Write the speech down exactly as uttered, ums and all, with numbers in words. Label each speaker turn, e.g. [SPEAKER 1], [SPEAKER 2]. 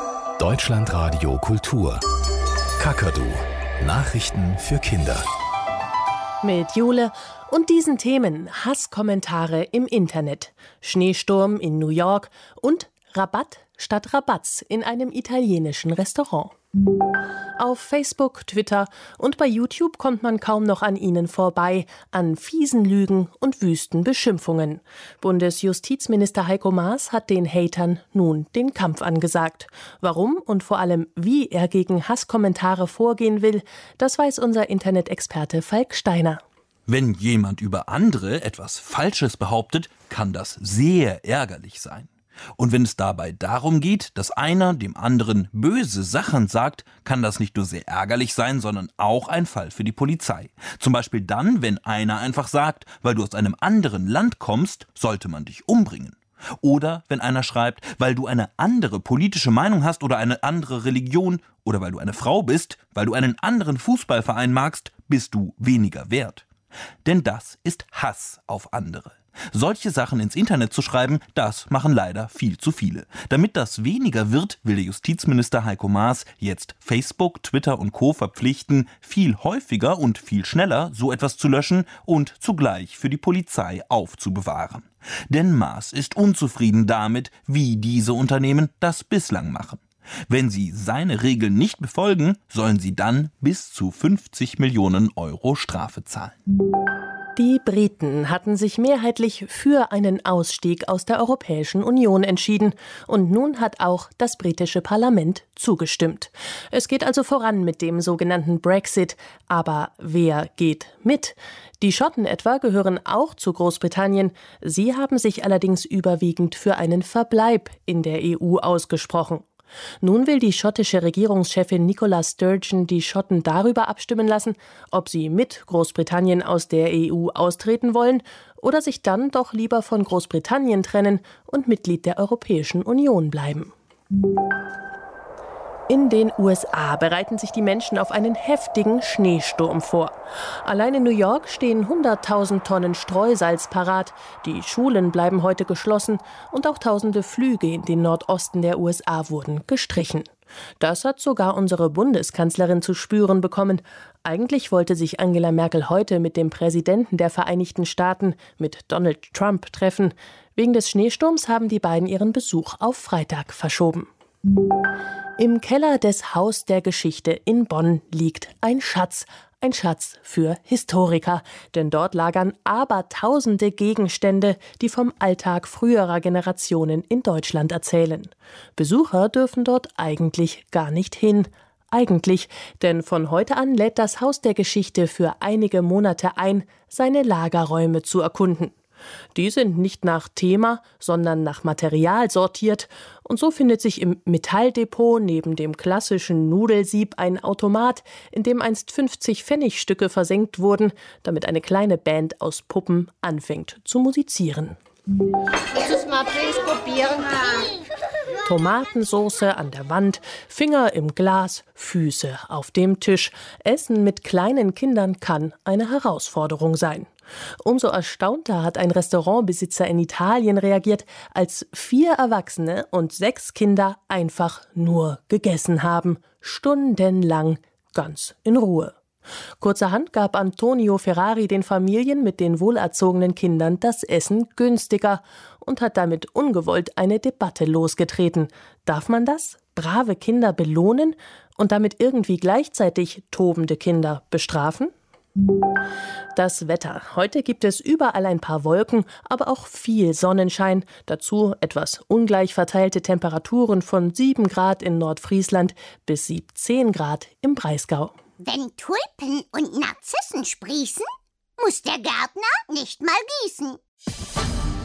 [SPEAKER 1] Deutschlandradio Kultur. Kakadu. Nachrichten für Kinder.
[SPEAKER 2] Mit Jule und diesen Themen: Hasskommentare im Internet, Schneesturm in New York und Rabatt statt Rabatz in einem italienischen Restaurant. Auf Facebook, Twitter und bei YouTube kommt man kaum noch an ihnen vorbei, an fiesen Lügen und wüsten Beschimpfungen. Bundesjustizminister Heiko Maas hat den Hatern nun den Kampf angesagt. Warum und vor allem, wie er gegen Hasskommentare vorgehen will, das weiß unser Internet-Experte Falk Steiner.
[SPEAKER 3] Wenn jemand über andere etwas Falsches behauptet, kann das sehr ärgerlich sein. Und wenn es dabei darum geht, dass einer dem anderen böse Sachen sagt, kann das nicht nur sehr ärgerlich sein, sondern auch ein Fall für die Polizei. Zum Beispiel dann, wenn einer einfach sagt, weil du aus einem anderen Land kommst, sollte man dich umbringen. Oder wenn einer schreibt, weil du eine andere politische Meinung hast oder eine andere Religion oder weil du eine Frau bist, weil du einen anderen Fußballverein magst, bist du weniger wert. Denn das ist Hass auf andere. Solche Sachen ins Internet zu schreiben, das machen leider viel zu viele. Damit das weniger wird, will der Justizminister Heiko Maas jetzt Facebook, Twitter und Co. verpflichten, viel häufiger und viel schneller so etwas zu löschen und zugleich für die Polizei aufzubewahren. Denn Maas ist unzufrieden damit, wie diese Unternehmen das bislang machen. Wenn sie seine Regeln nicht befolgen, sollen sie dann bis zu fünfzig Millionen Euro Strafe zahlen.
[SPEAKER 2] Die Briten hatten sich mehrheitlich für einen Ausstieg aus der Europäischen Union entschieden. Und nun hat auch das britische Parlament zugestimmt. Es geht also voran mit dem sogenannten Brexit. Aber wer geht mit? Die Schotten etwa gehören auch zu Großbritannien. Sie haben sich allerdings überwiegend für einen Verbleib in der E U ausgesprochen. Nun will die schottische Regierungschefin Nicola Sturgeon die Schotten darüber abstimmen lassen, ob sie mit Großbritannien aus der E U austreten wollen oder sich dann doch lieber von Großbritannien trennen und Mitglied der Europäischen Union bleiben. In den U S A bereiten sich die Menschen auf einen heftigen Schneesturm vor. Allein in New York stehen hunderttausend Tonnen Streusalz parat. Die Schulen bleiben heute geschlossen und auch tausende Flüge in den Nordosten der U S A wurden gestrichen. Das hat sogar unsere Bundeskanzlerin zu spüren bekommen. Eigentlich wollte sich Angela Merkel heute mit dem Präsidenten der Vereinigten Staaten, mit Donald Trump, treffen. Wegen des Schneesturms haben die beiden ihren Besuch auf Freitag verschoben. Im Keller des Haus der Geschichte in Bonn liegt ein Schatz. Ein Schatz für Historiker, denn dort lagern abertausende Gegenstände, die vom Alltag früherer Generationen in Deutschland erzählen. Besucher dürfen dort eigentlich gar nicht hin. Eigentlich, denn von heute an lädt das Haus der Geschichte für einige Monate ein, seine Lagerräume zu erkunden. Die sind nicht nach Thema, sondern nach Material sortiert. Und so findet sich im Metalldepot neben dem klassischen Nudelsieb ein Automat, in dem einst fünfzig Pfennigstücke versenkt wurden, damit eine kleine Band aus Puppen anfängt zu musizieren.
[SPEAKER 4] Willst du es mal please probieren?
[SPEAKER 2] Tomatensoße an der Wand, Finger im Glas, Füße auf dem Tisch. Essen mit kleinen Kindern kann eine Herausforderung sein. Umso erstaunter hat ein Restaurantbesitzer in Italien reagiert, als vier Erwachsene und sechs Kinder einfach nur gegessen haben. Stundenlang, ganz in Ruhe. Kurzerhand gab Antonio Ferrari den Familien mit den wohlerzogenen Kindern das Essen günstiger und hat damit ungewollt eine Debatte losgetreten. Darf man das? Brave Kinder belohnen und damit irgendwie gleichzeitig tobende Kinder bestrafen? Das Wetter. Heute gibt es überall ein paar Wolken, aber auch viel Sonnenschein. Dazu etwas ungleich verteilte Temperaturen von sieben Grad in Nordfriesland bis siebzehn Grad im Breisgau.
[SPEAKER 4] Wenn Tulpen und Narzissen sprießen, muss der Gärtner nicht mal gießen.